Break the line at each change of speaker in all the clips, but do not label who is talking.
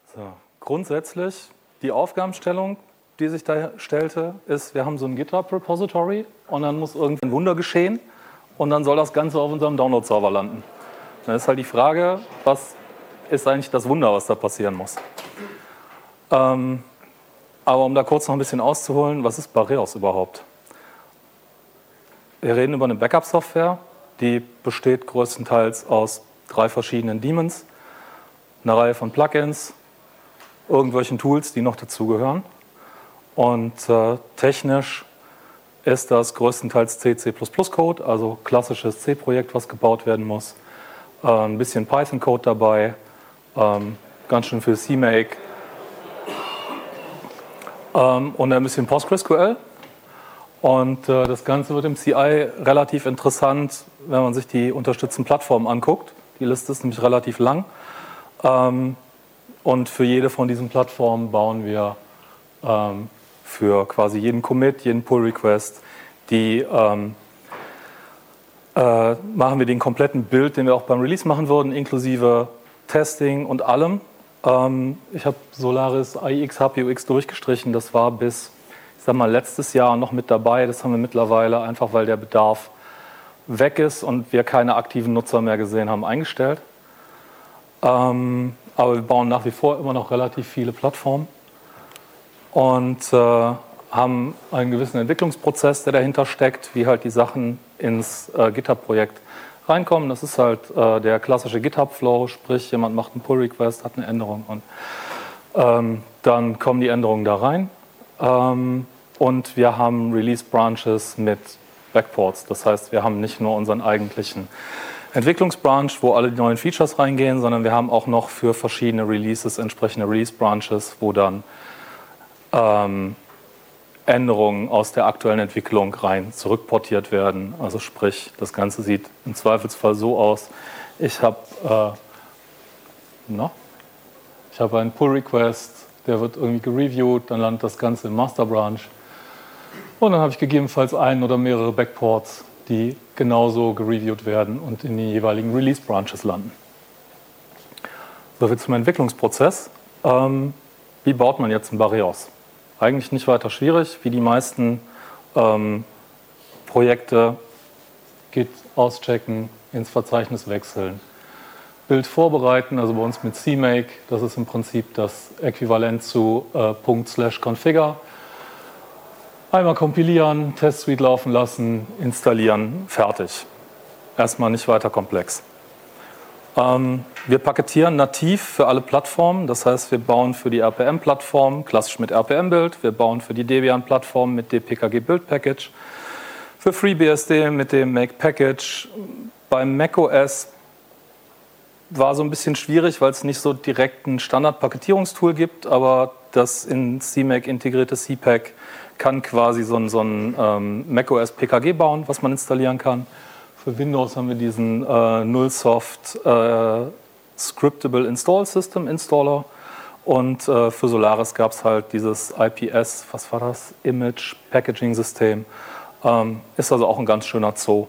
So, grundsätzlich die Aufgabenstellung, die sich da stellte, ist, wir haben so ein GitHub-Repository und dann muss irgendein Wunder geschehen und dann soll das Ganze auf unserem Download-Server landen. Dann ist halt die Frage, was ist eigentlich das Wunder, was da passieren muss. Aber um da kurz noch ein bisschen auszuholen, was ist Bareos überhaupt? Wir reden über eine Backup-Software, die besteht größtenteils aus 3 verschiedenen Daemons, einer Reihe von Plugins, irgendwelchen Tools, die noch dazugehören. Und technisch ist das größtenteils C++-Code, also klassisches C-Projekt, was gebaut werden muss. Ein bisschen Python-Code dabei, ganz schön viel CMake und ein bisschen PostgreSQL. Und das Ganze wird im CI relativ interessant, wenn man sich die unterstützten Plattformen anguckt. Die Liste ist nämlich relativ lang. Und für jede von diesen Plattformen bauen wir für quasi jeden Commit, jeden Pull-Request, machen wir den kompletten Build, den wir auch beim Release machen würden, inklusive Testing und allem. Ich habe Solaris IX HPUX durchgestrichen. Das war bis, ich sag mal, letztes Jahr noch mit dabei. Das haben wir mittlerweile einfach, weil der Bedarf weg ist und wir keine aktiven Nutzer mehr gesehen haben, eingestellt. Aber wir bauen nach wie vor immer noch relativ viele Plattformen und haben einen gewissen Entwicklungsprozess, der dahinter steckt, wie halt die Sachen ins GitHub-Projekt reinkommen. Das ist halt der klassische GitHub-Flow, sprich jemand macht einen Pull-Request, hat eine Änderung und dann kommen die Änderungen da rein. Und wir haben Release-Branches mit Backports. Das heißt, wir haben nicht nur unseren eigentlichen Entwicklungsbranch, wo alle die neuen Features reingehen, sondern wir haben auch noch für verschiedene Releases entsprechende Release-Branches, wo dann Änderungen aus der aktuellen Entwicklung rein zurückportiert werden. Also sprich, das Ganze sieht im Zweifelsfall so aus. Ich habe einen Pull-Request, der wird irgendwie gereviewt, dann landet das Ganze im Master-Branch und dann habe ich gegebenenfalls einen oder mehrere Backports, die genauso gereviewt werden und in die jeweiligen Release-Branches landen. Soviel zum Entwicklungsprozess. Wie baut man jetzt ein Bareos? Eigentlich nicht weiter schwierig, wie die meisten Projekte. Git auschecken, ins Verzeichnis wechseln, Bild vorbereiten, also bei uns mit CMake, das ist im Prinzip das Äquivalent zu /configure. Einmal kompilieren, Test-Suite laufen lassen, installieren, fertig. Erstmal nicht weiter komplex. Wir paketieren nativ für alle Plattformen, das heißt, wir bauen für die RPM-Plattform klassisch mit RPM-Build, wir bauen für die Debian-Plattform mit dpkg-Build-Package, für FreeBSD mit dem Make-Package. Beim macOS war so ein bisschen schwierig, weil es nicht so direkt ein Standard-Paketierungstool gibt, aber das in CMake integrierte CPAC kann quasi so ein macOS PKG bauen, was man installieren kann. Für Windows haben wir diesen Nullsoft Scriptable Install System Installer und für Solaris gab es halt dieses IPS, was war das? Image Packaging System. Ist also auch ein ganz schöner Zoo.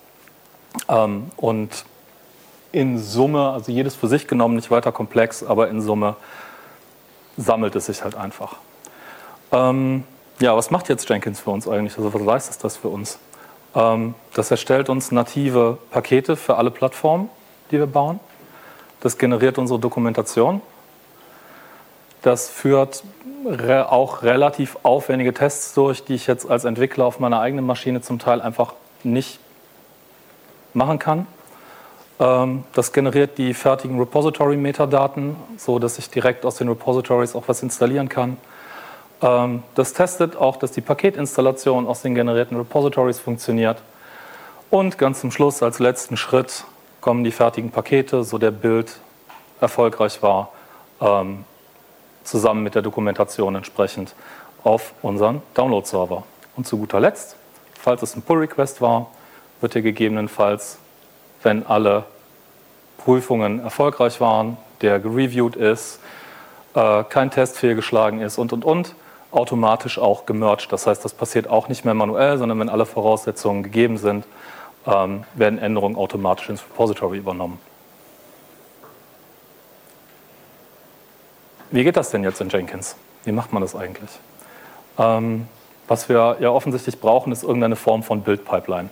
Und in Summe, also jedes für sich genommen nicht weiter komplex, aber in Summe sammelt es sich halt einfach. Ja, was macht jetzt Jenkins für uns eigentlich? Also was leistet das für uns? Das erstellt uns native Pakete für alle Plattformen, die wir bauen. Das generiert unsere Dokumentation. Das führt auch relativ aufwendige Tests durch, die ich jetzt als Entwickler auf meiner eigenen Maschine zum Teil einfach nicht machen kann. Das generiert die fertigen Repository-Metadaten, so dass ich direkt aus den Repositories auch was installieren kann. Das testet auch, dass die Paketinstallation aus den generierten Repositories funktioniert. Und ganz zum Schluss, als letzten Schritt, kommen die fertigen Pakete, so der Build erfolgreich war, zusammen mit der Dokumentation entsprechend auf unseren Download-Server. Und zu guter Letzt, falls es ein Pull-Request war, wird hier gegebenenfalls, wenn alle Prüfungen erfolgreich waren, der gereviewt ist, kein Test fehlgeschlagen ist und, automatisch auch gemerged. Das heißt, das passiert auch nicht mehr manuell, sondern wenn alle Voraussetzungen gegeben sind, werden Änderungen automatisch ins Repository übernommen. wie geht das denn jetzt in Jenkins? Wie macht man das eigentlich? Was wir ja offensichtlich brauchen, ist irgendeine Form von Build-Pipeline.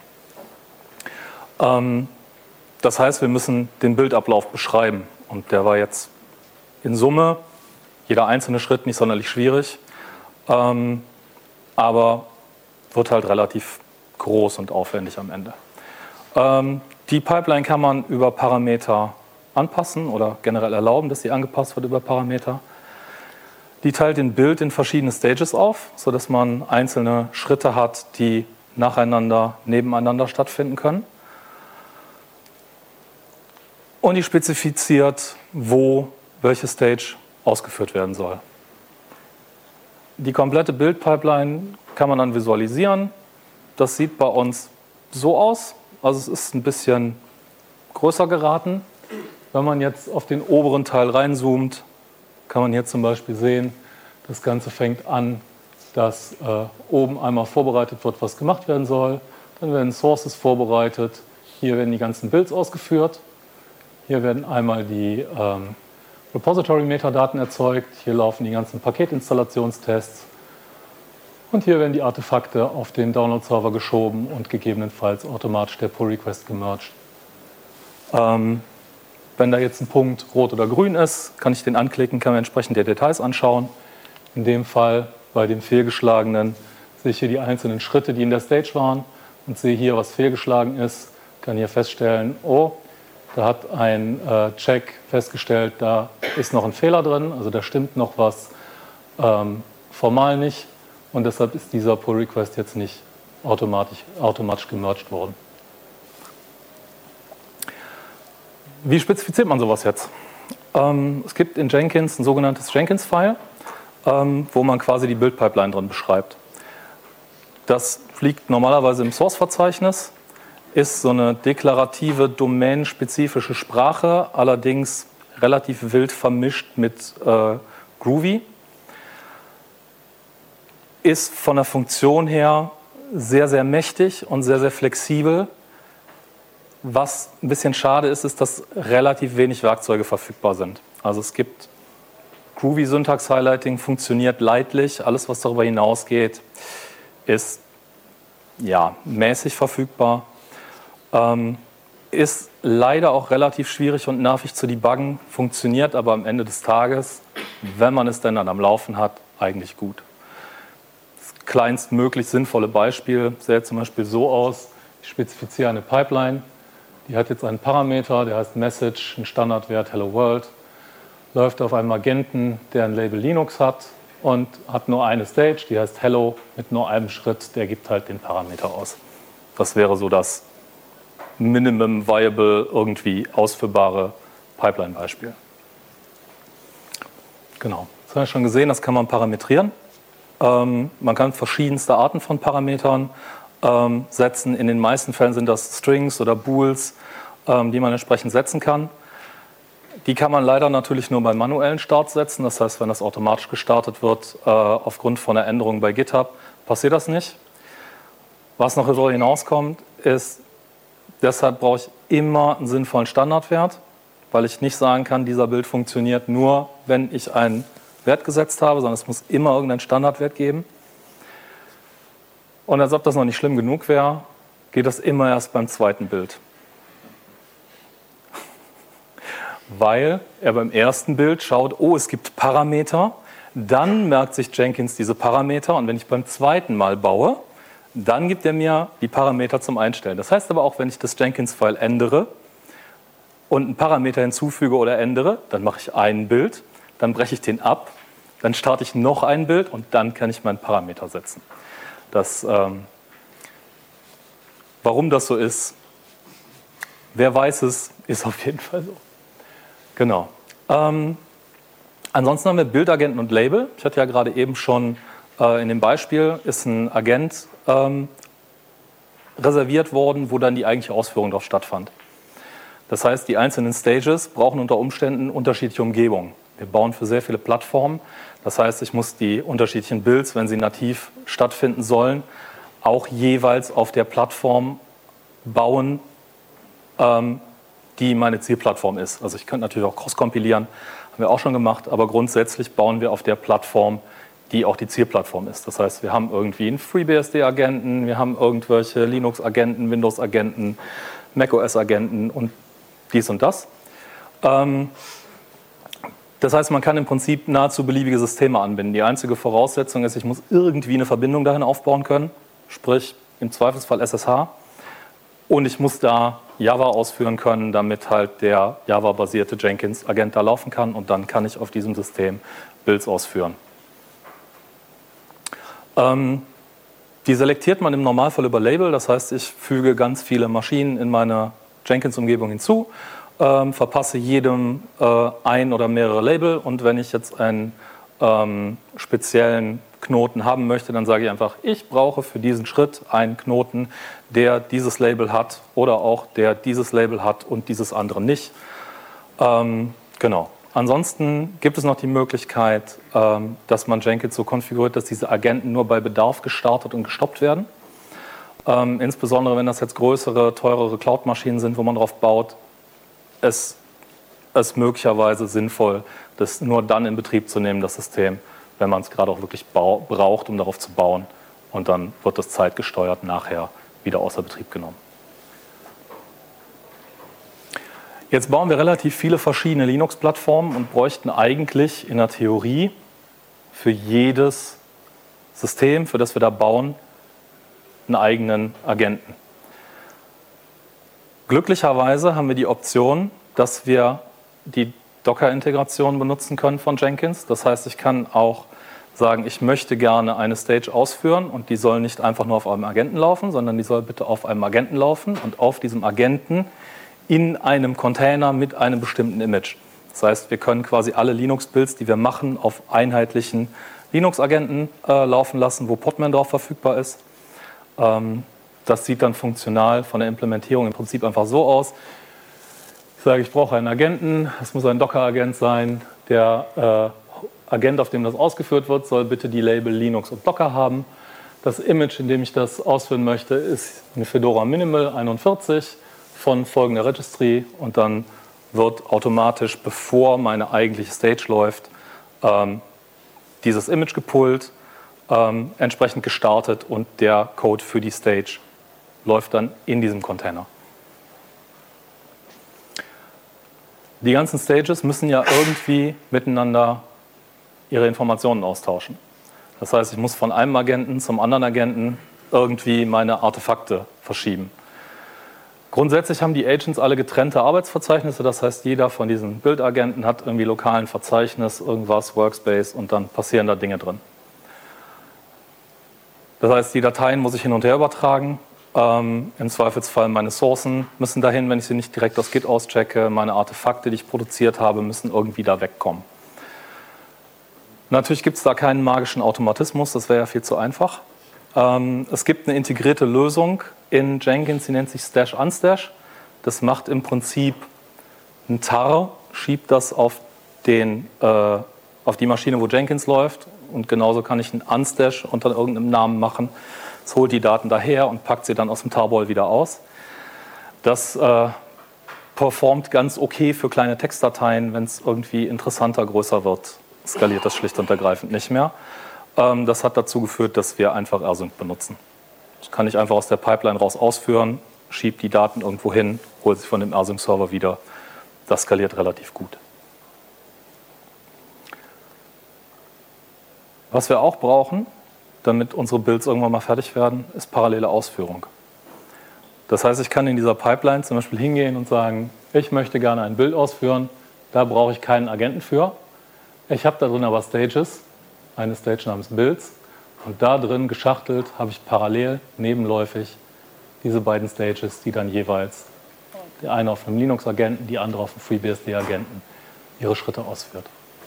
Das heißt, wir müssen den Bildablauf beschreiben. Und der war jetzt in Summe, jeder einzelne Schritt nicht sonderlich schwierig, aber wird halt relativ groß und aufwendig am Ende. Die Pipeline kann man über Parameter anpassen oder generell erlauben, dass sie angepasst wird über Parameter. Die teilt den Build in verschiedene Stages auf, sodass man einzelne Schritte hat, die nacheinander, nebeneinander stattfinden können. Und die spezifiziert, wo welche Stage ausgeführt werden soll. Die komplette Build-Pipeline kann man dann visualisieren. Das sieht bei uns so aus. Also es ist ein bisschen größer geraten. Wenn man jetzt auf den oberen Teil reinzoomt, kann man hier zum Beispiel sehen, das Ganze fängt an, dass oben einmal vorbereitet wird, was gemacht werden soll. Dann werden Sources vorbereitet. Hier werden die ganzen Builds ausgeführt. Hier werden einmal die Repository-Metadaten erzeugt. Hier laufen die ganzen Paketinstallationstests. Und hier werden die Artefakte auf den Download-Server geschoben und gegebenenfalls automatisch der Pull-Request gemerged. Wenn da jetzt ein Punkt rot oder grün ist, kann ich den anklicken, kann mir entsprechend die Details anschauen. In dem Fall bei dem fehlgeschlagenen sehe ich hier die einzelnen Schritte, die in der Stage waren und sehe hier, was fehlgeschlagen ist. Kann hier feststellen, oh, da hat ein Check festgestellt, da ist noch ein Fehler drin, also da stimmt noch was formal nicht und deshalb ist dieser Pull-Request jetzt nicht automatisch gemerged worden. Wie spezifiziert man sowas jetzt? Es gibt in Jenkins ein sogenanntes Jenkins-File, wo man quasi die Build-Pipeline drin beschreibt. Das liegt normalerweise im Source-Verzeichnis, ist so eine deklarative, domänenspezifische Sprache, allerdings relativ wild vermischt mit Groovy. Ist von der Funktion her sehr, sehr mächtig und sehr, sehr flexibel. Was ein bisschen schade ist, ist, dass relativ wenig Werkzeuge verfügbar sind. Also es gibt Groovy Syntax Highlighting, funktioniert leidlich. Alles, was darüber hinausgeht, ist ja, mäßig verfügbar. Ist leider auch relativ schwierig und nervig zu debuggen, funktioniert aber am Ende des Tages, wenn man es denn dann am Laufen hat, eigentlich gut. Das kleinstmöglich sinnvolle Beispiel sähe zum Beispiel so aus: Ich spezifiziere eine Pipeline, die hat jetzt einen Parameter, der heißt Message, ein Standardwert Hello World, läuft auf einem Agenten, der ein Label Linux hat und hat nur eine Stage, die heißt Hello, mit nur einem Schritt, der gibt halt den Parameter aus. Das wäre so das Minimum Viable, irgendwie ausführbare Pipeline-Beispiel. Genau, das haben wir schon gesehen, das kann man parametrieren. Man kann verschiedenste Arten von Parametern setzen. In den meisten Fällen sind das Strings oder Bools, die man entsprechend setzen kann. Die kann man leider natürlich nur beim manuellen Start setzen. Das heißt, wenn das automatisch gestartet wird, aufgrund von einer Änderung bei GitHub, passiert das nicht. Was noch darüber hinauskommt, ist, deshalb brauche ich immer einen sinnvollen Standardwert, weil ich nicht sagen kann, dieser Build funktioniert nur, wenn ich einen Wert gesetzt habe, sondern es muss immer irgendeinen Standardwert geben. Und als ob das noch nicht schlimm genug wäre, geht das immer erst beim zweiten Build. Weil er beim ersten Build schaut, oh, es gibt Parameter, dann merkt sich Jenkins diese Parameter und wenn ich beim zweiten Mal baue, dann gibt er mir die Parameter zum Einstellen. Das heißt aber auch, wenn ich das Jenkins-File ändere und einen Parameter hinzufüge oder ändere, dann mache ich ein Bild, dann breche ich den ab, dann starte ich noch ein Bild und dann kann ich meinen Parameter setzen. Warum das so ist, wer weiß es, ist auf jeden Fall so. Genau. Ansonsten haben wir Bildagenten und Label. Ich hatte ja gerade eben schon in dem Beispiel ist ein Agent reserviert worden, wo dann die eigentliche Ausführung dort stattfand. Das heißt, die einzelnen Stages brauchen unter Umständen unterschiedliche Umgebungen. Wir bauen für sehr viele Plattformen. Das heißt, ich muss die unterschiedlichen Builds, wenn sie nativ stattfinden sollen, auch jeweils auf der Plattform bauen, die meine Zielplattform ist. Also ich könnte natürlich auch cross-kompilieren, haben wir auch schon gemacht, aber grundsätzlich bauen wir auf der Plattform, die auch die Zielplattform ist. Das heißt, wir haben irgendwie einen FreeBSD-Agenten, wir haben irgendwelche Linux-Agenten, Windows-Agenten, macOS-Agenten und dies und das. Das heißt, man kann im Prinzip nahezu beliebige Systeme anbinden. Die einzige Voraussetzung ist, ich muss irgendwie eine Verbindung dahin aufbauen können, sprich im Zweifelsfall SSH. Und ich muss da Java ausführen können, damit halt der Java-basierte Jenkins-Agent da laufen kann. Und dann kann ich auf diesem System Builds ausführen. Die selektiert man im Normalfall über Label. Das heißt, ich füge ganz viele Maschinen in meine Jenkins-Umgebung hinzu, verpasse jedem ein oder mehrere Label. Und wenn ich jetzt einen speziellen Knoten haben möchte, dann sage ich einfach, ich brauche für diesen Schritt einen Knoten, der dieses Label hat oder auch der dieses Label hat und dieses andere nicht. Genau. Ansonsten gibt es noch die Möglichkeit, dass man Jenkins so konfiguriert, dass diese Agenten nur bei Bedarf gestartet und gestoppt werden. Insbesondere wenn das jetzt größere, teurere Cloud-Maschinen sind, wo man drauf baut, ist es möglicherweise sinnvoll, das nur dann in Betrieb zu nehmen, das System, wenn man es gerade auch wirklich braucht, um darauf zu bauen. Und dann wird das zeitgesteuert nachher wieder außer Betrieb genommen. Jetzt bauen wir relativ viele verschiedene Linux-Plattformen und bräuchten eigentlich in der Theorie für jedes System, für das wir da bauen, einen eigenen Agenten. Glücklicherweise haben wir die Option, dass wir die Docker-Integration benutzen können von Jenkins. Das heißt, ich kann auch sagen, ich möchte gerne eine Stage ausführen und die soll nicht einfach nur auf einem Agenten laufen, sondern die soll bitte auf einem Agenten laufen und auf diesem Agenten in einem Container mit einem bestimmten Image. Das heißt, wir können quasi alle Linux-Builds, die wir machen, auf einheitlichen Linux-Agenten laufen lassen, wo Podman drauf verfügbar ist. Das sieht dann funktional von der Implementierung im Prinzip einfach so aus. Ich sage, ich brauche einen Agenten, es muss ein Docker-Agent sein. Der Agent, auf dem das ausgeführt wird, soll bitte die Label Linux und Docker haben. Das Image, in dem ich das ausführen möchte, ist eine Fedora Minimal 41 von folgender Registry und dann wird automatisch, bevor meine eigentliche Stage läuft, dieses Image gepullt, entsprechend gestartet und der Code für die Stage läuft dann in diesem Container. Die ganzen Stages müssen ja irgendwie miteinander ihre Informationen austauschen. Das heißt, ich muss von einem Agenten zum anderen Agenten irgendwie meine Artefakte verschieben. Grundsätzlich haben die Agents alle getrennte Arbeitsverzeichnisse, das heißt, jeder von diesen Build-Agenten hat irgendwie lokalen Verzeichnis, irgendwas, Workspace und dann passieren da Dinge drin. Das heißt, die Dateien muss ich hin und her übertragen. Im Zweifelsfall meine Sourcen müssen dahin, wenn ich sie nicht direkt aus Git auschecke. Meine Artefakte, die ich produziert habe, müssen irgendwie da wegkommen. Natürlich gibt es da keinen magischen Automatismus, das wäre ja viel zu einfach. Es gibt eine integrierte Lösung in Jenkins, die nennt sich Stash Unstash. Das macht im Prinzip ein Tar, schiebt das auf die Maschine, wo Jenkins läuft. Und genauso kann ich einen Unstash unter irgendeinem Namen machen. Es holt die Daten daher und packt sie dann aus dem Tarball wieder aus. Das performt ganz okay für kleine Textdateien. Wenn es irgendwie interessanter, größer wird, skaliert das schlicht und ergreifend nicht mehr. Das hat dazu geführt, dass wir einfach rsync benutzen. Das kann ich einfach aus der Pipeline raus ausführen, schiebe die Daten irgendwo hin, hole sie von dem rsync-Server wieder. Das skaliert relativ gut. Was wir auch brauchen, damit unsere Builds irgendwann mal fertig werden, ist parallele Ausführung. Das heißt, ich kann in dieser Pipeline zum Beispiel hingehen und sagen, ich möchte gerne ein Build ausführen, da brauche ich keinen Agenten für. Ich habe da drin aber Stages, eine Stage namens Builds und da drin geschachtelt habe ich parallel, nebenläufig diese beiden Stages, die dann jeweils, die eine auf einem Linux-Agenten, die andere auf einem FreeBSD-Agenten ihre Schritte ausführt.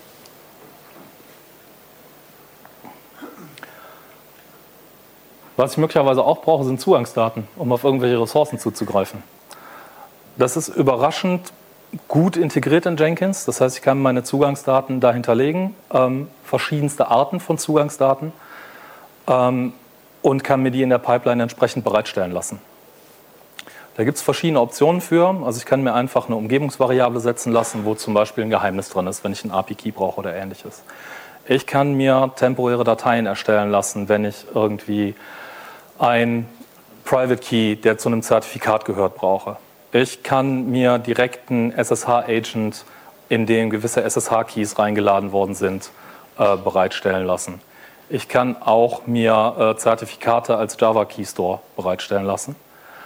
Was ich möglicherweise auch brauche, sind Zugangsdaten, um auf irgendwelche Ressourcen zuzugreifen. Das ist überraschend gut integriert in Jenkins. Das heißt, ich kann meine Zugangsdaten da hinterlegen, verschiedenste Arten von Zugangsdaten und kann mir die in der Pipeline entsprechend bereitstellen lassen. Da gibt es verschiedene Optionen für. Also ich kann mir einfach eine Umgebungsvariable setzen lassen, wo zum Beispiel ein Geheimnis drin ist, wenn ich einen API-Key brauche oder ähnliches. Ich kann mir temporäre Dateien erstellen lassen, wenn ich irgendwie ein Private Key, der zu einem Zertifikat gehört, brauche. Ich kann mir direkt einen SSH-Agent, in dem gewisse SSH-Keys reingeladen worden sind, bereitstellen lassen. Ich kann auch mir Zertifikate als Java Key Store bereitstellen lassen.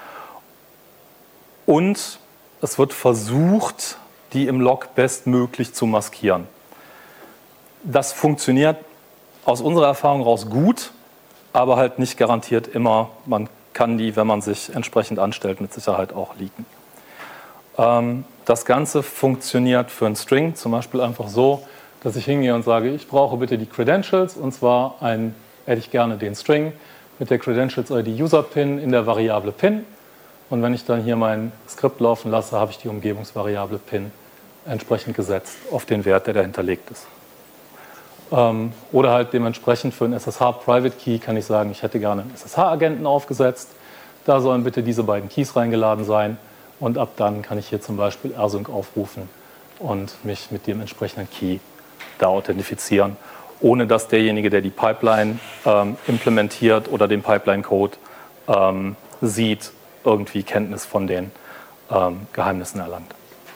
Und es wird versucht, die im Log bestmöglich zu maskieren. Das funktioniert aus unserer Erfahrung raus gut, aber halt nicht garantiert immer. Man kann die, wenn man sich entsprechend anstellt, mit Sicherheit auch leaken. Das Ganze funktioniert für einen String zum Beispiel einfach so, dass ich hingehe und sage, ich brauche bitte die Credentials, und zwar hätte ich gerne den String mit der Credentials-ID User-Pin in der Variable Pin. Und wenn ich dann hier mein Skript laufen lasse, habe ich die Umgebungsvariable Pin entsprechend gesetzt auf den Wert, der dahinterlegt ist. Oder halt dementsprechend für einen SSH-Private Key kann ich sagen, ich hätte gerne einen SSH-Agenten aufgesetzt. Da sollen bitte diese beiden Keys reingeladen sein. Und ab dann kann ich hier zum Beispiel rsync aufrufen und mich mit dem entsprechenden Key da authentifizieren, ohne dass derjenige, der die Pipeline implementiert oder den Pipeline-Code sieht, irgendwie Kenntnis von den Geheimnissen erlangt.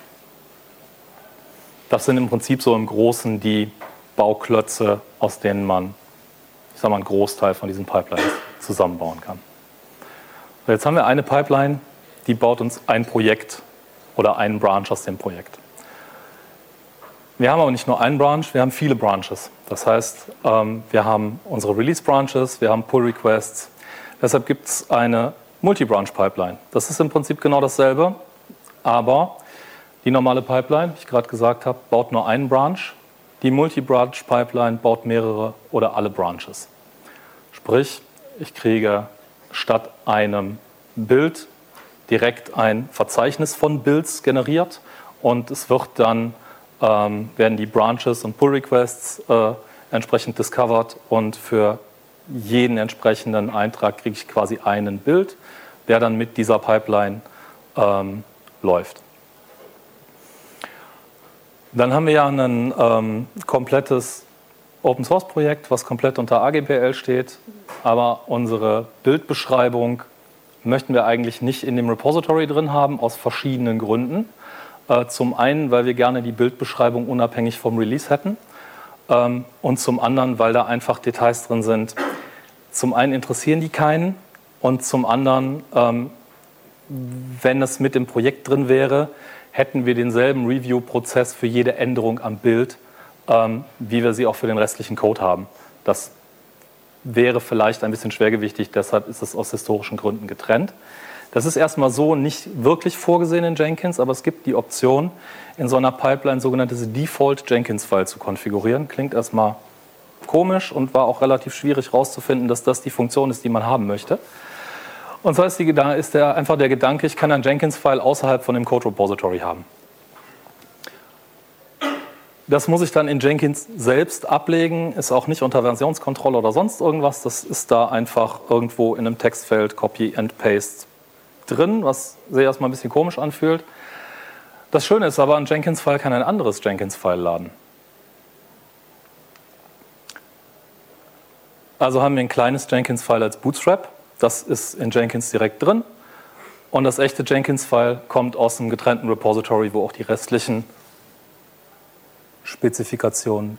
Das sind im Prinzip so im Großen die Bauklötze, aus denen man, ich sag mal, einen Großteil von diesen Pipelines zusammenbauen kann. So, jetzt haben wir eine Pipeline, die baut uns ein Projekt oder einen Branch aus dem Projekt. Wir haben aber nicht nur einen Branch, wir haben viele Branches. Das heißt, wir haben unsere Release-Branches, wir haben Pull-Requests. Deshalb gibt es eine Multi-Branch-Pipeline. Das ist im Prinzip genau dasselbe, aber die normale Pipeline, wie ich gerade gesagt habe, baut nur einen Branch. Die Multi-Branch-Pipeline baut mehrere oder alle Branches. Sprich, ich kriege statt einem Bild direkt ein Verzeichnis von Builds generiert und es wird dann, werden die Branches und Pull-Requests entsprechend discovered und für jeden entsprechenden Eintrag kriege ich quasi einen Build, der dann mit dieser Pipeline läuft. Dann haben wir ja ein komplettes Open-Source-Projekt, was komplett unter AGPL steht, aber unsere Bildbeschreibung möchten wir eigentlich nicht in dem Repository drin haben, aus verschiedenen Gründen. Zum einen, weil wir gerne die Bildbeschreibung unabhängig vom Release hätten und zum anderen, weil da einfach Details drin sind. Zum einen interessieren die keinen und zum anderen, wenn es mit im Projekt drin wäre, hätten wir denselben Review-Prozess für jede Änderung am Bild, wie wir sie auch für den restlichen Code haben. Das wäre vielleicht ein bisschen schwergewichtig, deshalb ist es aus historischen Gründen getrennt. Das ist erstmal so nicht wirklich vorgesehen in Jenkins, aber es gibt die Option, in so einer Pipeline sogenanntes Default Jenkins-File zu konfigurieren. Klingt erstmal komisch und war auch relativ schwierig herauszufinden, dass das die Funktion ist, die man haben möchte. Und zwar ist einfach der Gedanke, ich kann ein Jenkins-File außerhalb von dem Code-Repository haben. Das muss ich dann in Jenkins selbst ablegen, ist auch nicht unter Versionskontrolle oder sonst irgendwas. Das ist da einfach irgendwo in einem Textfeld Copy and Paste drin, was sich erstmal ein bisschen komisch anfühlt. Das Schöne ist aber, ein Jenkins-File kann ein anderes Jenkins-File laden. Also haben wir ein kleines Jenkins-File als Bootstrap. Das ist in Jenkins direkt drin. Und das echte Jenkins-File kommt aus einem getrennten Repository, wo auch die restlichen Spezifikationen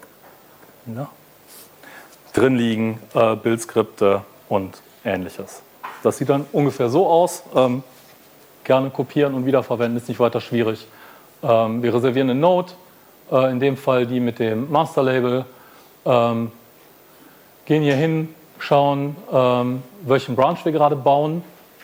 drin liegen, Bildskripte und Ähnliches. Das sieht dann ungefähr so aus. Gerne kopieren und wiederverwenden, ist nicht weiter schwierig. Wir reservieren eine Node, in dem Fall die mit dem Master-Label, gehen hier hin, schauen, welchen Branch wir gerade bauen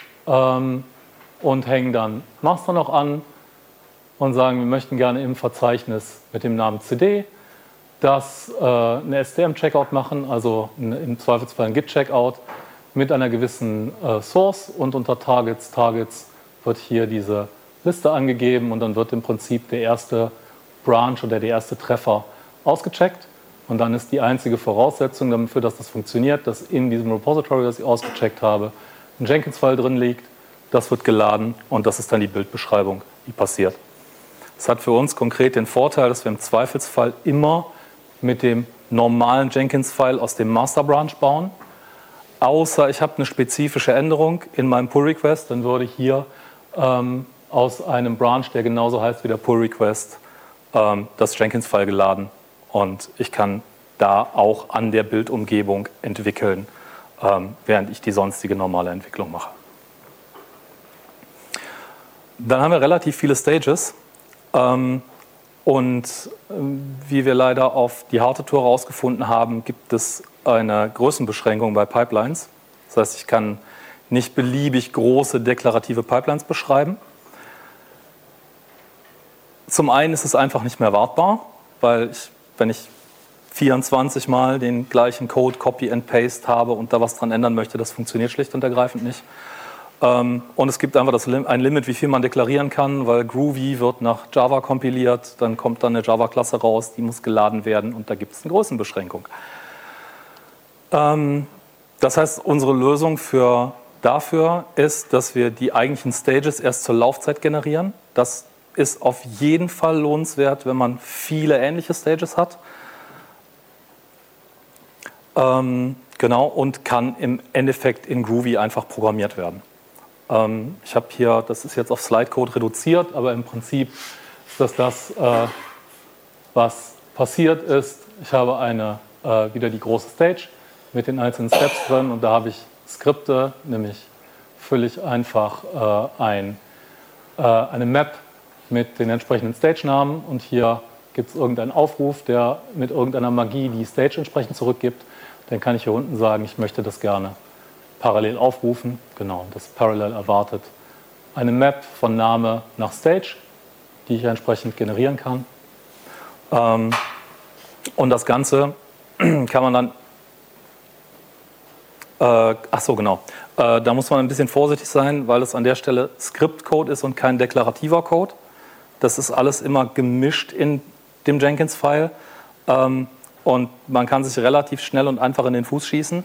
und hängen dann Master noch an und sagen, wir möchten gerne im Verzeichnis mit dem Namen CD das eine STM-Checkout machen, also im Zweifelsfall ein Git-Checkout mit einer gewissen Source und unter Targets wird hier diese Liste angegeben und dann wird im Prinzip der erste Branch oder der erste Treffer ausgecheckt. Und dann ist die einzige Voraussetzung dafür, dass das funktioniert, dass in diesem Repository, das ich ausgecheckt habe, ein Jenkins-File drin liegt, das wird geladen und das ist dann die Bildbeschreibung, die passiert. Das hat für uns konkret den Vorteil, dass wir im Zweifelsfall immer mit dem normalen Jenkins-File aus dem Master-Branch bauen. Außer ich habe eine spezifische Änderung in meinem Pull-Request, dann würde hier aus einem Branch, der genauso heißt wie der Pull-Request, das Jenkins-File geladen. Und ich kann da auch an der Bildumgebung entwickeln, während ich die sonstige normale Entwicklung mache. Dann haben wir relativ viele Stages. Und wie wir leider auf die harte Tour herausgefunden haben, gibt es eine Größenbeschränkung bei Pipelines. Das heißt, ich kann nicht beliebig große deklarative Pipelines beschreiben. Zum einen ist es einfach nicht mehr wartbar, weil wenn ich 24 Mal den gleichen Code Copy and Paste habe und da was dran ändern möchte, das funktioniert schlicht und ergreifend nicht. Und es gibt einfach ein Limit, wie viel man deklarieren kann, weil Groovy wird nach Java kompiliert, dann kommt dann eine Java-Klasse raus, die muss geladen werden und da gibt es eine Größenbeschränkung. Das heißt, unsere Lösung dafür ist, dass wir die eigentlichen Stages erst zur Laufzeit generieren. Das ist auf jeden Fall lohnenswert, wenn man viele ähnliche Stages hat. Genau, und kann im Endeffekt in Groovy einfach programmiert werden. Ich habe hier, das ist jetzt auf Slidecode reduziert, aber im Prinzip ist das, was passiert ist. Ich habe wieder die große Stage mit den einzelnen Steps drin und da habe ich Skripte, nämlich fülle ich einfach eine Map mit den entsprechenden Stage-Namen und hier gibt es irgendeinen Aufruf, der mit irgendeiner Magie die Stage entsprechend zurückgibt. Dann kann ich hier unten sagen, ich möchte das gerne parallel aufrufen. Genau, das Parallel erwartet eine Map von Name nach Stage, die ich entsprechend generieren kann. Und das Ganze kann man dann, da muss man ein bisschen vorsichtig sein, weil es an der Stelle Script-Code ist und kein deklarativer Code. Das ist alles immer gemischt in dem Jenkins-File und man kann sich relativ schnell und einfach in den Fuß schießen.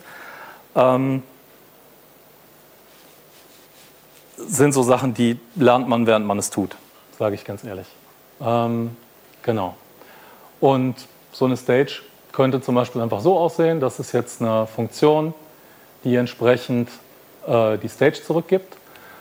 Sind so Sachen, die lernt man, während man es tut, sage ich ganz ehrlich. Genau. Und so eine Stage könnte zum Beispiel einfach so aussehen, das ist jetzt eine Funktion, die entsprechend die Stage zurückgibt.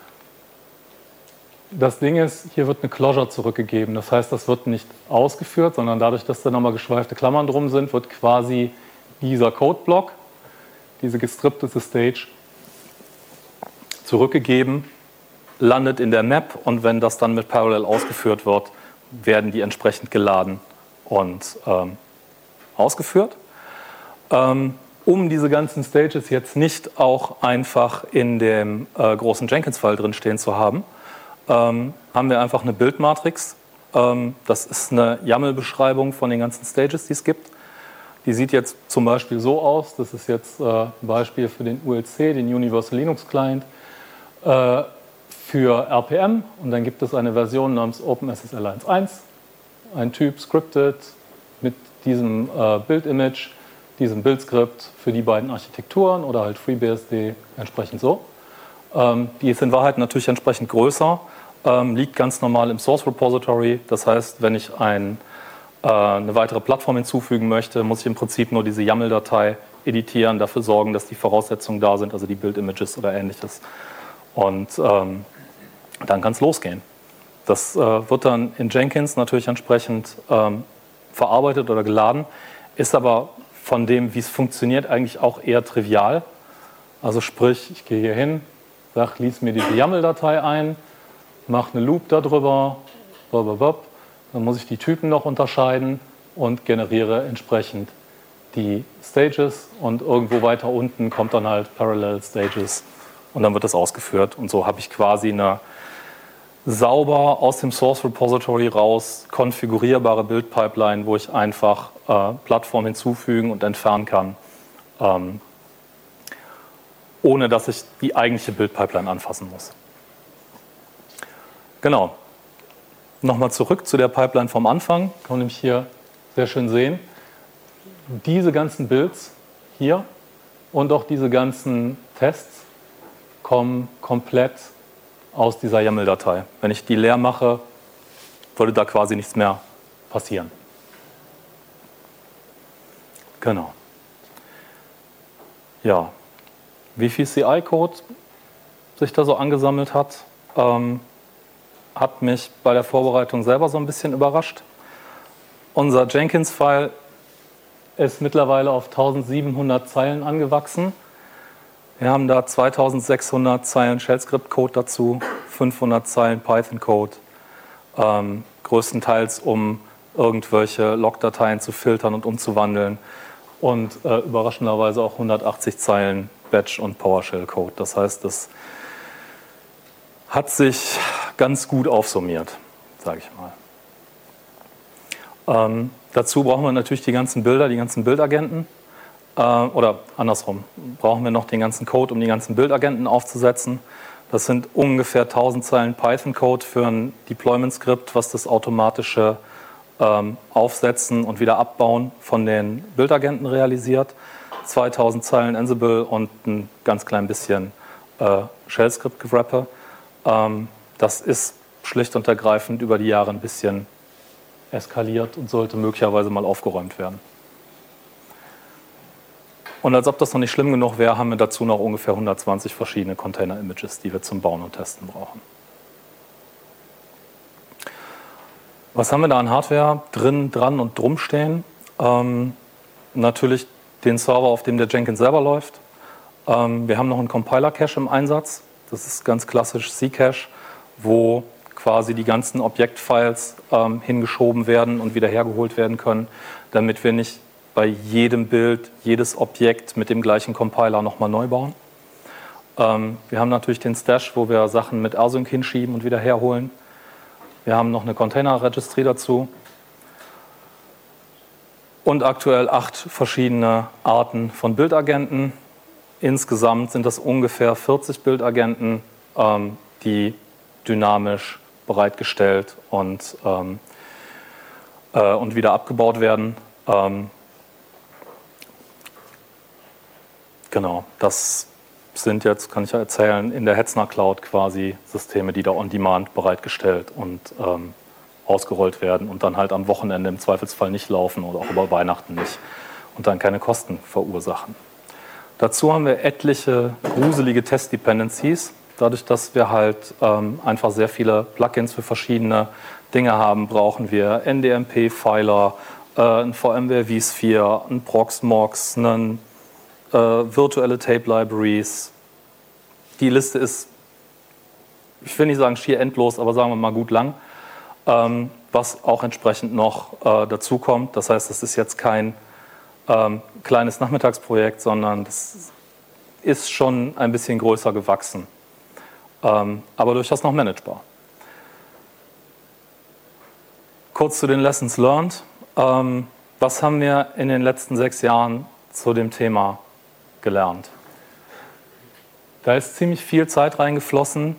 Das Ding ist, hier wird eine Closure zurückgegeben, das heißt, das wird nicht ausgeführt, sondern dadurch, dass da nochmal geschweifte Klammern drum sind, wird quasi dieser Codeblock, diese gestriptete Stage, zurückgegeben, landet in der Map und wenn das dann mit Parallel ausgeführt wird, werden die entsprechend geladen und ausgeführt. Um diese ganzen Stages jetzt nicht auch einfach in dem großen Jenkins-File drin stehen zu haben, haben wir einfach eine Bildmatrix. Das ist eine YAML-Beschreibung von den ganzen Stages, die es gibt. Die sieht jetzt zum Beispiel so aus. Das ist jetzt ein Beispiel für den ULC, den Universal Linux Client, für RPM. Und dann gibt es eine Version namens OpenSSL 1.1, ein Typ scripted mit diesem Bildimage, diesem Bildskript für die beiden Architekturen oder halt FreeBSD entsprechend so. Die ist in Wahrheit natürlich entsprechend größer, liegt ganz normal im Source Repository. Das heißt, wenn ich eine weitere Plattform hinzufügen möchte, muss ich im Prinzip nur diese YAML-Datei editieren, dafür sorgen, dass die Voraussetzungen da sind, also die Bildimages oder ähnliches. Und dann kann es losgehen. Das wird dann in Jenkins natürlich entsprechend verarbeitet oder geladen, ist aber von dem, wie es funktioniert, eigentlich auch eher trivial. Also sprich, ich gehe hier hin, sage, lies mir diese YAML-Datei ein, mache eine Loop darüber, dann muss ich die Typen noch unterscheiden und generiere entsprechend die Stages und irgendwo weiter unten kommt dann halt Parallel Stages und dann wird das ausgeführt und so habe ich quasi eine sauber aus dem Source Repository raus konfigurierbare Bildpipeline, wo ich einfach Plattformen hinzufügen und entfernen kann, ohne dass ich die eigentliche Bildpipeline anfassen muss. Genau. Nochmal zurück zu der Pipeline vom Anfang. Kann man nämlich hier sehr schön sehen. Diese ganzen Builds hier und auch diese ganzen Tests kommen komplett aus dieser YAML-Datei. Wenn ich die leer mache, würde da quasi nichts mehr passieren. Genau. Ja, wie viel CI-Code sich da so angesammelt hat, hat mich bei der Vorbereitung selber so ein bisschen überrascht. Unser Jenkins-File ist mittlerweile auf 1700 Zeilen angewachsen. Wir haben da 2600 Zeilen Shell-Script-Code dazu, 500 Zeilen Python-Code, größtenteils um irgendwelche Log-Dateien zu filtern und umzuwandeln und überraschenderweise auch 180 Zeilen Batch- und PowerShell-Code. Das heißt, das hat sich ganz gut aufsummiert, sage ich mal. Dazu brauchen wir natürlich die ganzen Bilder, die ganzen Bildagenten. Oder andersrum, brauchen wir noch den ganzen Code, um die ganzen Bildagenten aufzusetzen. Das sind ungefähr 1000 Zeilen Python-Code für ein Deployment-Skript, was das automatische Aufsetzen und wieder Abbauen von den Bildagenten realisiert. 2000 Zeilen Ansible und ein ganz klein bisschen Shell-Script-Gewrappe. Das ist schlicht und ergreifend über die Jahre ein bisschen eskaliert und sollte möglicherweise mal aufgeräumt werden. Und als ob das noch nicht schlimm genug wäre, haben wir dazu noch ungefähr 120 verschiedene Container-Images, die wir zum Bauen und Testen brauchen. Was haben wir da an Hardware dran und drum stehen? Natürlich den Server, auf dem der Jenkins selber läuft. Wir haben noch einen Compiler-Cache im Einsatz. Das ist ganz klassisch C-Cache, wo quasi die ganzen Objektfiles hingeschoben werden und wieder hergeholt werden können, damit wir nicht bei jedem Bild, jedes Objekt mit dem gleichen Compiler nochmal neu bauen. Wir haben natürlich den Stash, wo wir Sachen mit Async hinschieben und wieder herholen. Wir haben noch eine Container-Registry dazu. Und aktuell 8 verschiedene Arten von Bildagenten. Insgesamt sind das ungefähr 40 Bildagenten, die dynamisch bereitgestellt und wieder abgebaut werden. Genau, das sind jetzt, kann ich ja erzählen, in der Hetzner Cloud quasi Systeme, die da on demand bereitgestellt und ausgerollt werden und dann halt am Wochenende im Zweifelsfall nicht laufen oder auch über Weihnachten nicht und dann keine Kosten verursachen. Dazu haben wir etliche gruselige Test-Dependencies. Dadurch, dass wir halt einfach sehr viele Plugins für verschiedene Dinge haben, brauchen wir NDMP-Filer, ein VMware vSphere, ein Proxmox, einen virtuelle Tape-Libraries. Die Liste ist, ich will nicht sagen schier endlos, aber sagen wir mal gut lang, was auch entsprechend noch dazu kommt. Das heißt, das ist jetzt kein kleines Nachmittagsprojekt, sondern das ist schon ein bisschen größer gewachsen, aber durchaus noch managebar. Kurz zu den Lessons learned. Was haben wir in den letzten 6 Jahren zu dem Thema gelernt? Da ist ziemlich viel Zeit reingeflossen.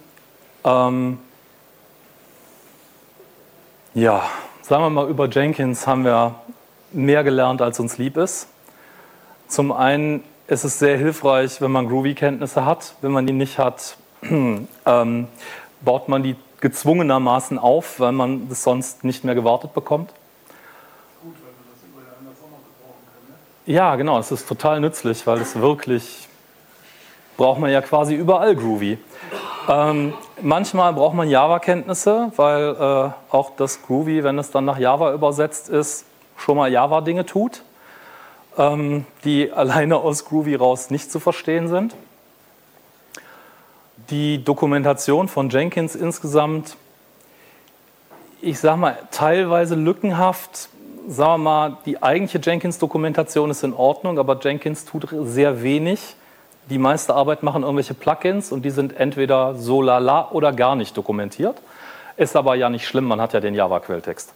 Ja, sagen wir mal, über Jenkins haben wir mehr gelernt, als uns lieb ist. Zum einen ist es sehr hilfreich, wenn man Groovy-Kenntnisse hat. Wenn man die nicht hat, baut man die gezwungenermaßen auf, weil man das sonst nicht mehr gewartet bekommt.
Gut, weil wir das überall anders auch noch gebrauchen können, ne?
Ja, genau, es ist total nützlich, weil es wirklich braucht man ja quasi überall Groovy. Manchmal braucht man Java-Kenntnisse, weil auch das Groovy, wenn es dann nach Java übersetzt ist, schon mal Java-Dinge tut, die alleine aus Groovy raus nicht zu verstehen sind. Die Dokumentation von Jenkins insgesamt, ich sage mal, teilweise lückenhaft. Sagen wir mal, die eigentliche Jenkins-Dokumentation ist in Ordnung, aber Jenkins tut sehr wenig. Die meiste Arbeit machen irgendwelche Plugins und die sind entweder so lala oder gar nicht dokumentiert. Ist aber ja nicht schlimm, man hat ja den Java-Quelltext.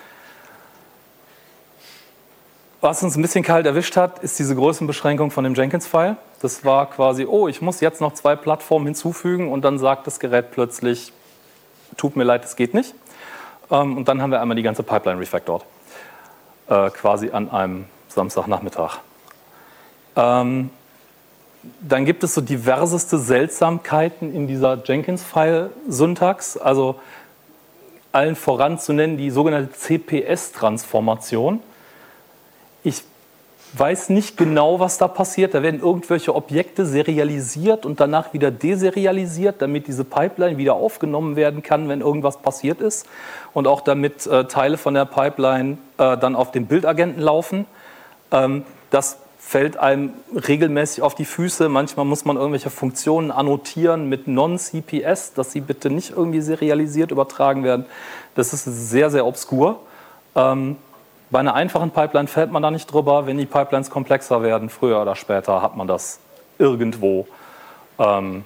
Was uns ein bisschen kalt erwischt hat, ist diese Größenbeschränkung von dem Jenkins-File. Das war quasi, oh, ich muss jetzt noch 2 Plattformen hinzufügen und dann sagt das Gerät plötzlich, tut mir leid, das geht nicht. Und dann haben wir einmal die ganze Pipeline refactored. Quasi an einem Samstagnachmittag. Dann gibt es so diverseste Seltsamkeiten in dieser Jenkins-File-Syntax. Also allen voran zu nennen die sogenannte CPS-Transformation. Ich weiß nicht genau, was da passiert. Da werden irgendwelche Objekte serialisiert und danach wieder deserialisiert, damit diese Pipeline wieder aufgenommen werden kann, wenn irgendwas passiert ist. Und auch damit Teile von der Pipeline dann auf den Bildagenten laufen. Das fällt einem regelmäßig auf die Füße. Manchmal muss man irgendwelche Funktionen annotieren mit Non-CPS, dass sie bitte nicht irgendwie serialisiert übertragen werden. Das ist sehr, sehr obskur. Bei einer einfachen Pipeline fällt man da nicht drüber. Wenn die Pipelines komplexer werden, früher oder später, hat man das irgendwo. Und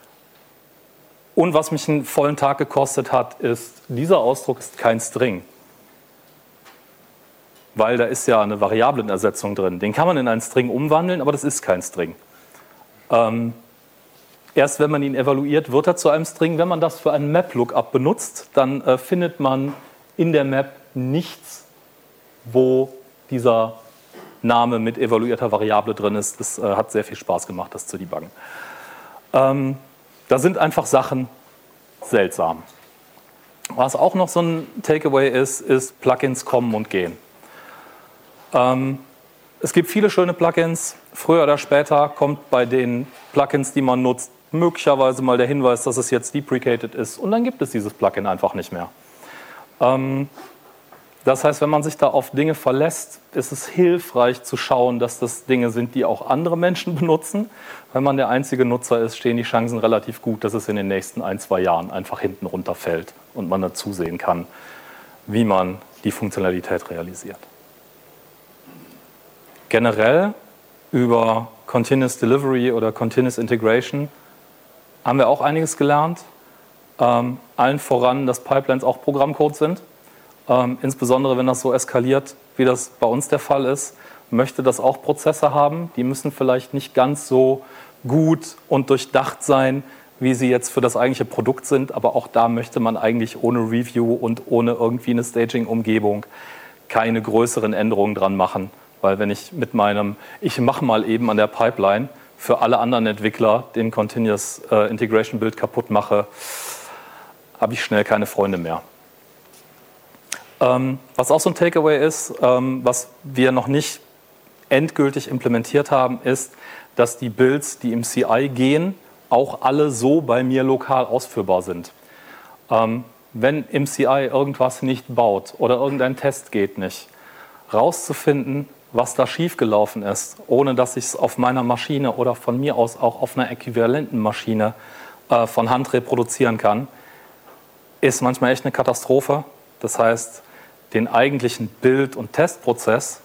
was mich einen vollen Tag gekostet hat, ist, dieser Ausdruck ist kein String. Weil da ist ja eine Variablenersetzung drin. Den kann man in einen String umwandeln, aber das ist kein String. Erst wenn man ihn evaluiert, wird er zu einem String. Wenn man das für einen Map-Lookup benutzt, dann findet man in der Map nichts, wo dieser Name mit evaluierter Variable drin ist. Das hat sehr viel Spaß gemacht, das zu debuggen. Da sind einfach Sachen seltsam. Was auch noch so ein Takeaway ist Plugins kommen und gehen. Es gibt viele schöne Plugins. Früher oder später kommt bei den Plugins, die man nutzt, möglicherweise mal der Hinweis, dass es jetzt deprecated ist. Und dann gibt es dieses Plugin einfach nicht mehr. Das heißt, wenn man sich da auf Dinge verlässt, ist es hilfreich zu schauen, dass das Dinge sind, die auch andere Menschen benutzen. Wenn man der einzige Nutzer ist, stehen die Chancen relativ gut, dass es in den nächsten 1-2 Jahren einfach hinten runterfällt und man dann zusehen kann, wie man die Funktionalität realisiert. Generell über Continuous Delivery oder Continuous Integration haben wir auch einiges gelernt. Allen voran, dass Pipelines auch Programmcode sind. Insbesondere wenn das so eskaliert, wie das bei uns der Fall ist, möchte das auch Prozesse haben. Die müssen vielleicht nicht ganz so gut und durchdacht sein, wie sie jetzt für das eigentliche Produkt sind. Aber auch da möchte man eigentlich ohne Review und ohne irgendwie eine Staging-Umgebung keine größeren Änderungen dran machen. Weil wenn ich mit meinem, ich mache mal eben an der Pipeline für alle anderen Entwickler den Continuous Integration Build kaputt mache, habe ich schnell keine Freunde mehr. Was auch so ein Takeaway ist, was wir noch nicht endgültig implementiert haben, ist, dass die Builds, die im CI gehen, auch alle so bei mir lokal ausführbar sind. Wenn im CI irgendwas nicht baut oder irgendein Test geht nicht, rauszufinden, was da schiefgelaufen ist, ohne dass ich es auf meiner Maschine oder von mir aus auch auf einer äquivalenten Maschine von Hand reproduzieren kann, ist manchmal echt eine Katastrophe. Das heißt, den eigentlichen Bild- und Testprozess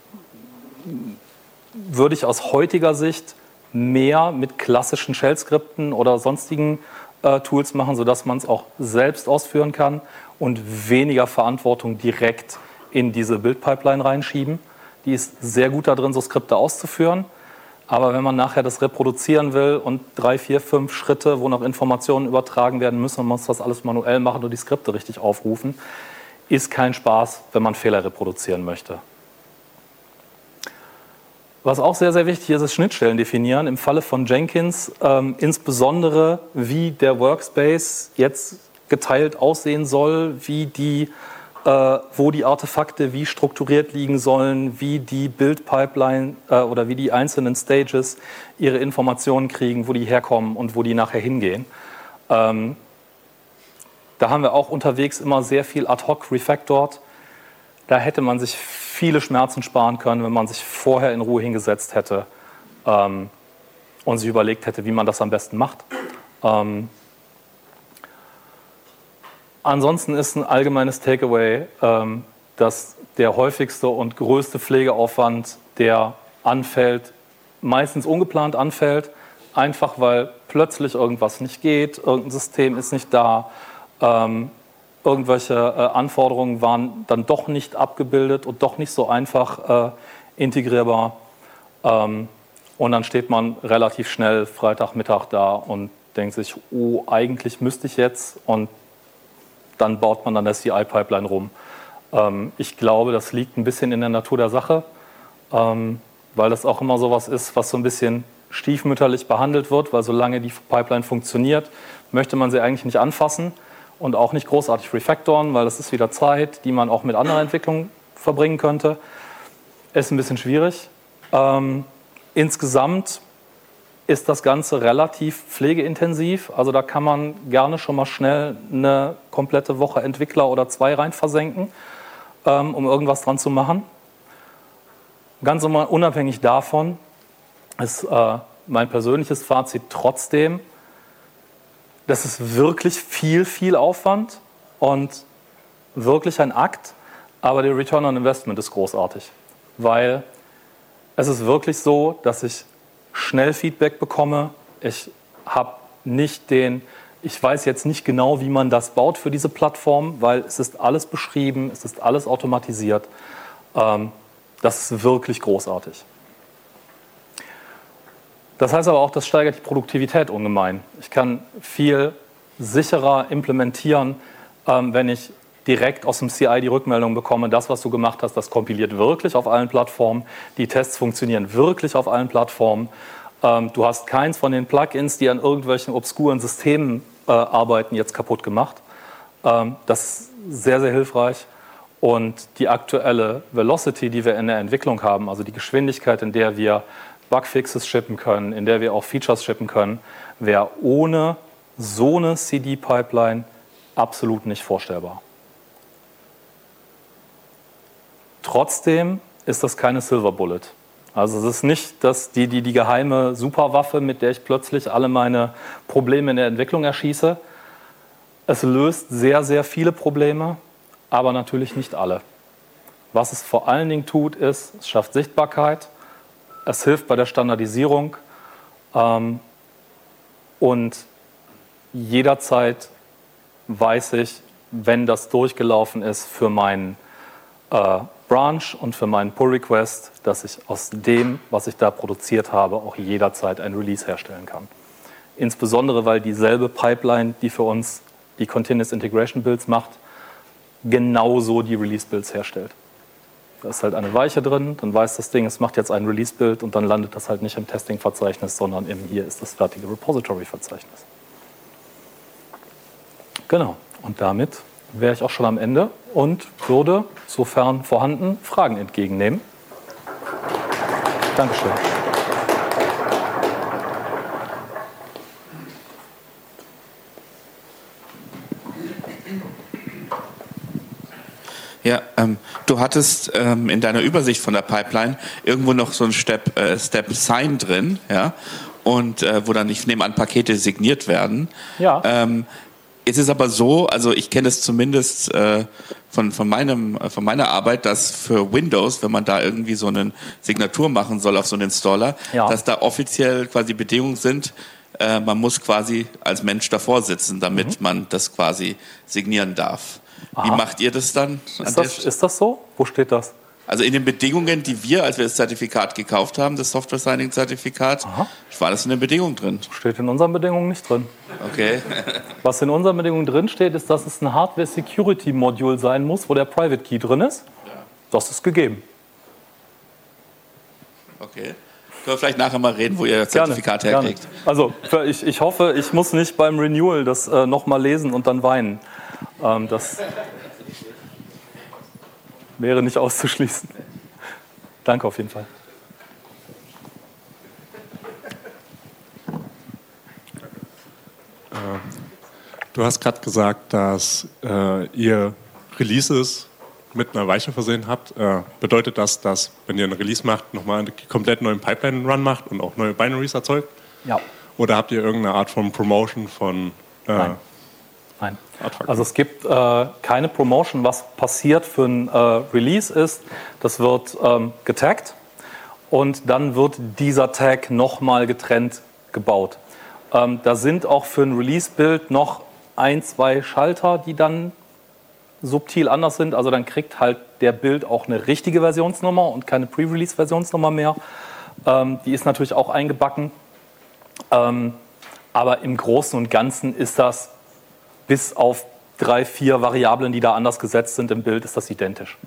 würde ich aus heutiger Sicht mehr mit klassischen Shell-Skripten oder sonstigen Tools machen, sodass man es auch selbst ausführen kann und weniger Verantwortung direkt in diese Build-Pipeline reinschieben. Die ist sehr gut darin, so Skripte auszuführen. Aber wenn man nachher das reproduzieren will und 3, 4, 5 Schritte, wo noch Informationen übertragen werden müssen, und man muss das alles manuell machen und die Skripte richtig aufrufen, ist kein Spaß, wenn man Fehler reproduzieren möchte. Was auch sehr, sehr wichtig ist, ist Schnittstellen definieren. Im Falle von Jenkins insbesondere, wie der Workspace jetzt geteilt aussehen soll, wo die Artefakte wie strukturiert liegen sollen, wie die Build-Pipeline oder wie die einzelnen Stages ihre Informationen kriegen, wo die herkommen und wo die nachher hingehen. Da haben wir auch unterwegs immer sehr viel ad hoc refactored. Da hätte man sich viele Schmerzen sparen können, wenn man sich vorher in Ruhe hingesetzt hätte und sich überlegt hätte, wie man das am besten macht. Ansonsten ist ein allgemeines Takeaway, dass der häufigste und größte Pflegeaufwand, der anfällt, meistens ungeplant anfällt, einfach weil plötzlich irgendwas nicht geht, irgendein System ist nicht da, irgendwelche Anforderungen waren dann doch nicht abgebildet und doch nicht so einfach integrierbar. Und dann steht man relativ schnell Freitagmittag da und denkt sich, oh, eigentlich müsste ich jetzt, und dann baut man an der CI-Pipeline rum. Ich glaube, das liegt ein bisschen in der Natur der Sache, weil das auch immer sowas ist, was so ein bisschen stiefmütterlich behandelt wird, weil solange die Pipeline funktioniert, möchte man sie eigentlich nicht anfassen und auch nicht großartig refactoren, weil das ist wieder Zeit, die man auch mit anderer Entwicklung verbringen könnte. Ist ein bisschen schwierig. Insgesamt ist das Ganze relativ pflegeintensiv. Also da kann man gerne schon mal schnell eine komplette Woche Entwickler oder 2 rein versenken, um irgendwas dran zu machen. Ganz unabhängig davon ist mein persönliches Fazit trotzdem, das ist wirklich viel Aufwand und wirklich ein Akt, aber der Return on Investment ist großartig, weil es ist wirklich so, dass ich schnell Feedback bekomme. Ich weiß jetzt nicht genau, wie man das baut für diese Plattform, weil es ist alles beschrieben, es ist alles automatisiert. Das ist wirklich großartig. Das heißt aber auch, das steigert die Produktivität ungemein. Ich kann viel sicherer implementieren, wenn ich direkt aus dem CI die Rückmeldung bekomme, das, was du gemacht hast, das kompiliert wirklich auf allen Plattformen, die Tests funktionieren wirklich auf allen Plattformen. Du hast keins von den Plugins, die an irgendwelchen obskuren Systemen arbeiten, jetzt kaputt gemacht. Das ist sehr hilfreich. Und die aktuelle Velocity, die wir in der Entwicklung haben, also die Geschwindigkeit, in der wir Bugfixes shippen können, in der wir auch Features shippen können, wäre ohne so eine CD-Pipeline absolut nicht vorstellbar. Trotzdem ist das keine Silver Bullet. Also es ist nicht die geheime Superwaffe, mit der ich plötzlich alle meine Probleme in der Entwicklung erschieße. Es löst sehr viele Probleme, aber natürlich nicht alle. Was es vor allen Dingen tut, ist, es schafft Sichtbarkeit, es hilft bei der Standardisierung und jederzeit weiß ich, wenn das durchgelaufen ist für meinen Branch und für meinen Pull-Request, dass ich aus dem, was ich da produziert habe, auch jederzeit ein Release herstellen kann. Insbesondere, weil dieselbe Pipeline, die für uns die Continuous Integration Builds macht, genauso die Release-Builds herstellt. Da ist halt eine Weiche drin, dann weiß das Ding, es macht jetzt ein Release-Build und dann landet das halt nicht im Testing-Verzeichnis, sondern hier ist das fertige Repository-Verzeichnis. Genau, und damit wäre ich auch schon am Ende und würde, sofern vorhanden, Fragen entgegennehmen. Dankeschön.
Ja, du hattest in deiner Übersicht von der Pipeline irgendwo noch so ein Step Sign drin, ja, und wo dann, ich nehme an, Pakete signiert werden.
Ja.
Es ist aber so, also ich kenne es zumindest von meiner Arbeit, dass für Windows, wenn man da irgendwie so eine Signatur machen soll auf so einen Installer,
ja,
dass da offiziell quasi Bedingungen sind, man muss quasi als Mensch davor sitzen, damit man das quasi signieren darf. Wie macht ihr das dann?
Ist das so? Wo steht das?
Also in den Bedingungen, die wir, als wir das Zertifikat gekauft haben, das Software Signing Zertifikat, war das in den Bedingungen drin?
Steht in unseren Bedingungen nicht drin.
Okay.
Was in unseren Bedingungen drin steht, ist, dass es ein Hardware-Security-Modul sein muss, wo der Private Key drin ist. Ja. Das ist gegeben.
Okay. Können wir vielleicht nachher mal reden, wo ihr das Zertifikat herkriegt?
Gerne. Also ich hoffe, ich muss nicht beim Renewal das nochmal lesen und dann weinen. Das wäre nicht auszuschließen. Danke auf jeden Fall.
Du hast gerade gesagt, dass ihr Releases mit einer Weiche versehen habt. Bedeutet das, dass, wenn ihr einen Release macht, nochmal einen komplett neuen Pipeline-Run macht und auch neue Binaries erzeugt?
Ja.
Oder habt ihr irgendeine Art von Promotion von...
Nein. Also es gibt keine Promotion. Was passiert für ein Release ist, das wird getaggt und dann wird dieser Tag nochmal getrennt gebaut. Da sind auch für ein Release-Bild noch 1, 2 Schalter, die dann subtil anders sind. Also dann kriegt halt der Bild auch eine richtige Versionsnummer und keine Pre-Release-Versionsnummer mehr. Die ist natürlich auch eingebacken. Aber im Großen und Ganzen ist das bis auf 3, 4 Variablen, die da anders gesetzt sind im Bild, ist das identisch.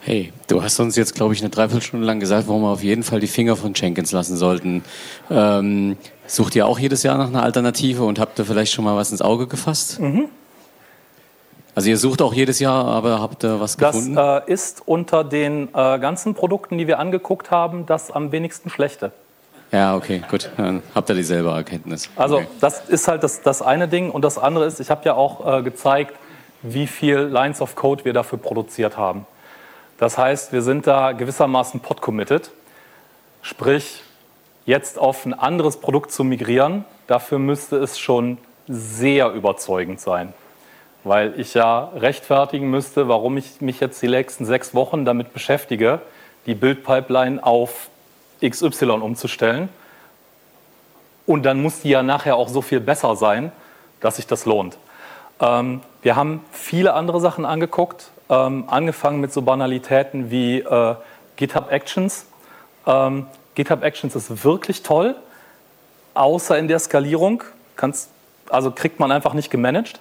Hey, du hast uns jetzt, glaube ich, eine Dreiviertelstunde lang gesagt, warum wir auf jeden Fall die Finger von Jenkins lassen sollten. Sucht ihr auch jedes Jahr nach einer Alternative und habt ihr vielleicht schon mal was ins Auge gefasst? Mhm. Also ihr sucht auch jedes Jahr, aber habt ihr was gefunden?
Das ist unter den ganzen Produkten, die wir angeguckt haben, das am wenigsten schlechte.
Ja, okay, gut. Dann habt ihr dieselbe Erkenntnis.
Also
okay.
Das ist halt das eine Ding. Und das andere ist, ich habe ja auch gezeigt, wie viel Lines of Code wir dafür produziert haben. Das heißt, wir sind da gewissermaßen pod-committed. Sprich, jetzt auf ein anderes Produkt zu migrieren, dafür müsste es schon sehr überzeugend sein. Weil ich ja rechtfertigen müsste, warum ich mich jetzt die nächsten 6 Wochen damit beschäftige, die Build-Pipeline auf XY umzustellen. Und dann muss die ja nachher auch so viel besser sein, dass sich das lohnt. Wir haben viele andere Sachen angeguckt, angefangen mit so Banalitäten wie GitHub Actions. GitHub Actions ist wirklich toll, außer in der Skalierung. Kriegt man einfach nicht gemanagt.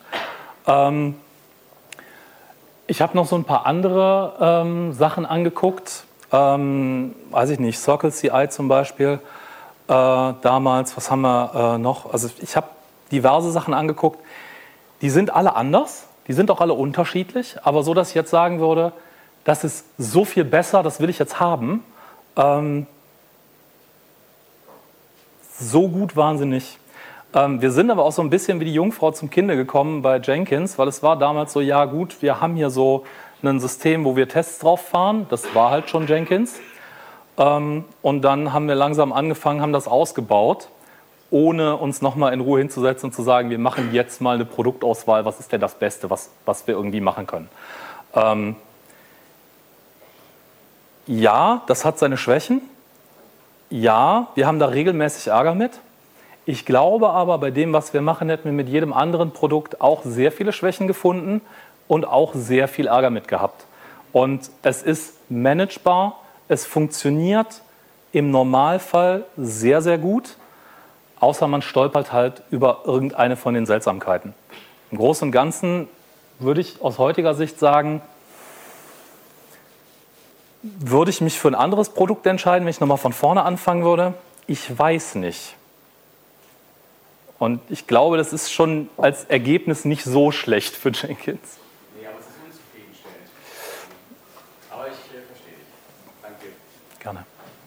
Ich habe noch so ein paar andere Sachen angeguckt. Weiß ich nicht, Circle CI zum Beispiel. Damals, was haben wir noch? Also ich habe diverse Sachen angeguckt. Die sind alle anders. Die sind auch alle unterschiedlich, aber so, dass ich jetzt sagen würde, das ist so viel besser, das will ich jetzt haben. So gut waren sie nicht. Wir sind aber auch so ein bisschen wie die Jungfrau zum Kinde gekommen bei Jenkins, weil es war damals so, ja gut, wir haben hier so ein System, wo wir Tests drauf fahren. Das war halt schon Jenkins. Und dann haben wir langsam angefangen, haben das ausgebaut, ohne uns nochmal in Ruhe hinzusetzen und zu sagen, wir machen jetzt mal eine Produktauswahl, was ist denn das Beste, was wir irgendwie machen können. Ja, das hat seine Schwächen. Ja, wir haben da regelmäßig Ärger mit. Ich glaube aber, bei dem, was wir machen, hätten wir mit jedem anderen Produkt auch sehr viele Schwächen gefunden und auch sehr viel Ärger mit gehabt. Und es ist managebar, es funktioniert im Normalfall sehr, sehr gut. Außer man stolpert halt über irgendeine von den Seltsamkeiten. Im Großen und Ganzen würde ich aus heutiger Sicht sagen, würde ich mich für ein anderes Produkt entscheiden, wenn ich nochmal von vorne anfangen würde? Ich weiß nicht. Und ich glaube, das ist schon als Ergebnis nicht so schlecht für Jenkins.
Nee, aber es ist unzufriedenstellend. Aber ich verstehe dich. Danke.
Gerne.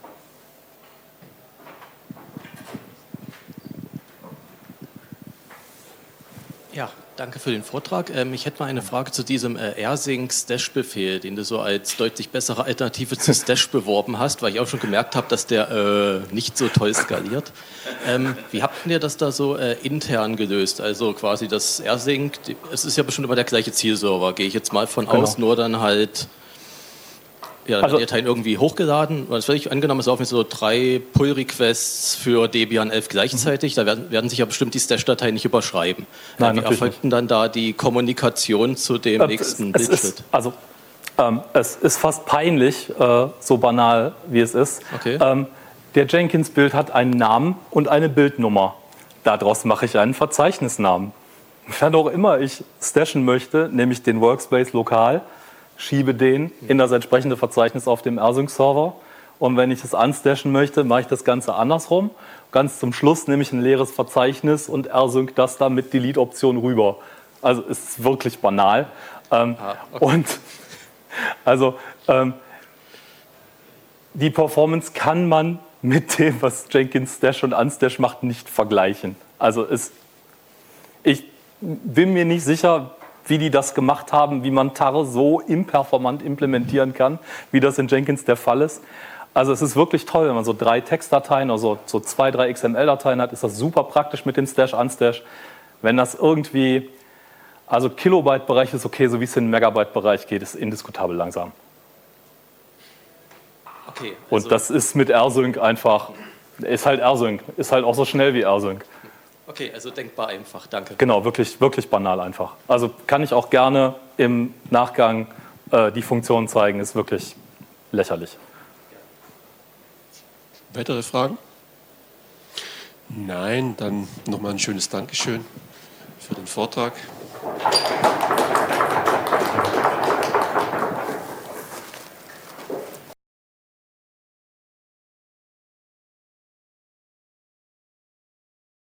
Ja, danke für den Vortrag. Ich hätte mal eine Frage zu diesem rsync-stash-Befehl, den du so als deutlich bessere Alternative zu Stash beworben hast, weil ich auch schon gemerkt habe, dass der nicht so toll skaliert. Wie habt ihr das da so intern gelöst? Also quasi das rsync, es ist ja bestimmt immer der gleiche Zielserver, gehe ich jetzt mal von aus, nur dann halt... Ja, dann wird der Teil irgendwie hochgeladen. Das werde ich angenommen, es laufen jetzt so 3 Pull-Requests für Debian 11 gleichzeitig. Da werden sich ja bestimmt die Stash-Dateien nicht überschreiben.
Nein,
wie erfolgt denn dann da die Kommunikation zu dem nächsten Bildschritt?
Es ist fast peinlich, so banal wie es ist.
Okay.
Der Jenkins-Bild hat einen Namen und eine Bildnummer. Daraus mache ich einen Verzeichnisnamen. Wann auch immer ich stashen möchte, nehme ich den Workspace lokal, schiebe den in das entsprechende Verzeichnis auf dem rsync-Server. Und wenn ich es unstashen möchte, mache ich das Ganze andersrum. Ganz zum Schluss nehme ich ein leeres Verzeichnis und rsync das da mit Delete-Option rüber. Also es ist wirklich banal.
Okay.
Und die Performance kann man mit dem, was Jenkins Stash und Unstash macht, nicht vergleichen. Also ich bin mir nicht sicher, wie die das gemacht haben, wie man Tar so imperformant implementieren kann, wie das in Jenkins der Fall ist. Also es ist wirklich toll, wenn man so 3 Textdateien oder so 2, 3 XML-Dateien hat, ist das super praktisch mit dem Stash, Unstash. Wenn das irgendwie, also Kilobyte-Bereich ist okay, so wie es in den Megabyte-Bereich geht, ist indiskutabel langsam.
Okay,
also und das ist mit rsync einfach, ist halt rsync, ist halt auch so schnell wie rsync.
Okay, also denkbar einfach, danke.
Genau, wirklich, wirklich banal einfach. Also kann ich auch gerne im Nachgang die Funktion zeigen, ist wirklich lächerlich.
Weitere Fragen? Nein, dann nochmal ein schönes Dankeschön für den Vortrag.